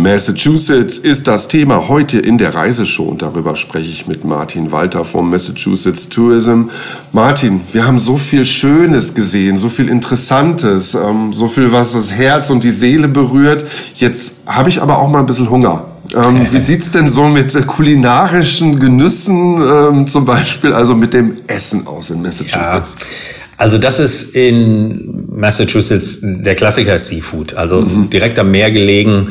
Massachusetts ist das Thema heute in der Reiseshow und darüber spreche ich mit Martin Walter vom Massachusetts Tourism. Martin, wir haben so viel Schönes gesehen, so viel Interessantes, so viel, was das Herz und die Seele berührt. Jetzt habe ich aber auch mal ein bisschen Hunger. Wie sieht's denn so mit kulinarischen Genüssen zum Beispiel, also mit dem Essen aus in Massachusetts? Ja. Also das ist in Massachusetts der Klassiker Seafood, also direkt am Meer gelegen.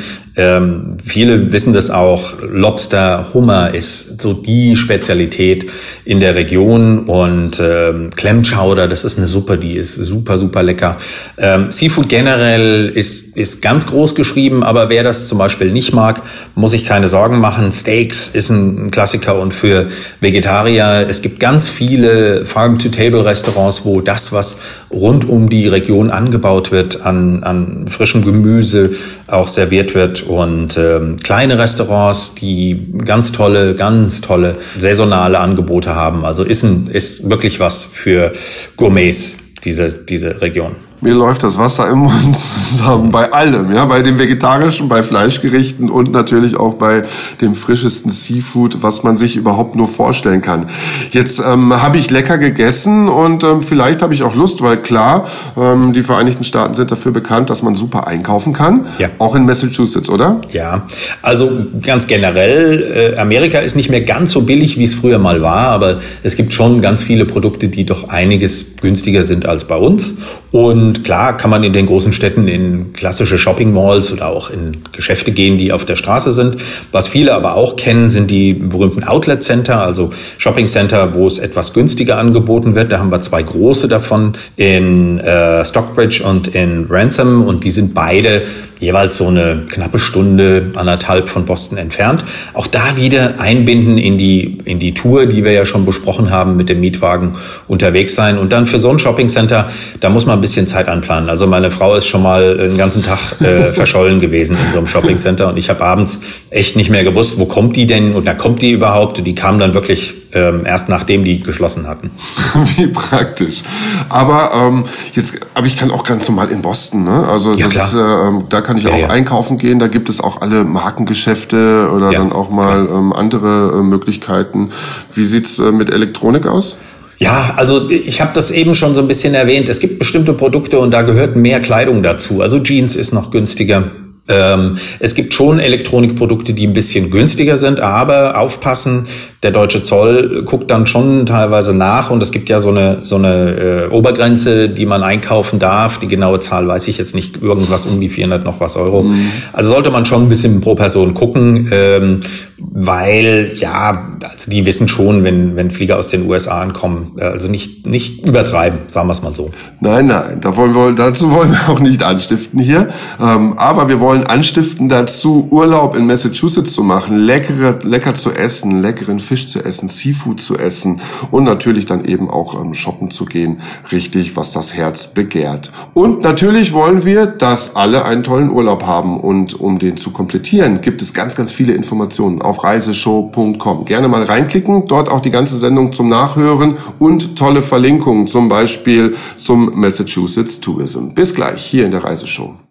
Viele wissen das auch, Lobster, Hummer ist so die Spezialität in der Region und Clam Chowder, das ist eine Suppe, die ist super, super lecker. Seafood generell ist ganz groß geschrieben, aber wer das zum Beispiel nicht mag, muss sich keine Sorgen machen. Steaks ist ein Klassiker und für Vegetarier, es gibt ganz viele Farm-to-Table-Restaurants, wo das, was rund um die Region angebaut wird, an frischem Gemüse auch serviert wird. Und kleine Restaurants, die ganz tolle saisonale Angebote haben. Also ist wirklich was für Gourmets, diese Region. Mir läuft das Wasser im Mund zusammen, bei allem, ja, bei dem Vegetarischen, bei Fleischgerichten und natürlich auch bei dem frischesten Seafood, was man sich überhaupt nur vorstellen kann. Jetzt habe ich lecker gegessen und vielleicht habe ich auch Lust, weil klar, die Vereinigten Staaten sind dafür bekannt, dass man super einkaufen kann, ja. Auch in Massachusetts, oder? Ja, also ganz generell, Amerika ist nicht mehr ganz so billig, wie es früher mal war, aber es gibt schon ganz viele Produkte, die doch einiges günstiger sind als bei uns. Und klar kann man in den großen Städten in klassische Shopping-Malls oder auch in Geschäfte gehen, die auf der Straße sind. Was viele aber auch kennen, sind die berühmten Outlet-Center, also Shopping-Center, wo es etwas günstiger angeboten wird. Da haben wir 2 große davon in Stockbridge und in Ransom und die sind beide jeweils so eine knappe Stunde, 1,5 von Boston entfernt. Auch da wieder einbinden in die Tour, die wir ja schon besprochen haben, mit dem Mietwagen unterwegs sein. Und dann für so ein Shopping-Center, da muss man ein bisschen Zeit anplanen. Also meine Frau ist schon mal einen ganzen Tag verschollen gewesen in so einem Shopping-Center und ich habe abends echt nicht mehr gewusst, wo kommt die denn oder kommt die überhaupt? Und die kam dann wirklich erst nachdem die geschlossen hatten. Wie praktisch. Aber ich kann auch ganz normal in Boston, ne? Also ja, das ist, da kann ich auch einkaufen gehen. Da gibt es auch alle Markengeschäfte oder dann auch mal andere Möglichkeiten. Wie sieht's mit Elektronik aus? Ja, also ich habe das eben schon so ein bisschen erwähnt. Es gibt bestimmte Produkte und da gehört mehr Kleidung dazu. Also Jeans ist noch günstiger. Es gibt schon Elektronikprodukte, die ein bisschen günstiger sind, aber aufpassen, der deutsche Zoll guckt dann schon teilweise nach und es gibt ja so eine Obergrenze, die man einkaufen darf. Die genaue Zahl weiß ich jetzt nicht, irgendwas um die 400 noch was Euro. Also sollte man schon ein bisschen pro Person gucken, weil also die wissen schon, wenn Flieger aus den USA ankommen, also nicht übertreiben, sagen wir es mal so. Nein, dazu wollen wir auch nicht anstiften hier, aber wir wollen anstiften dazu, Urlaub in Massachusetts zu machen, lecker zu essen, leckeren Fisch zu essen, Seafood zu essen und natürlich dann eben auch shoppen zu gehen, richtig, was das Herz begehrt. Und natürlich wollen wir, dass alle einen tollen Urlaub haben und um den zu komplettieren, gibt es ganz, ganz viele Informationen auf reiseshow.com. Gerne mal reinklicken, dort auch die ganze Sendung zum Nachhören und tolle Verlinkungen, zum Beispiel zum Massachusetts Tourism. Bis gleich hier in der Reiseshow.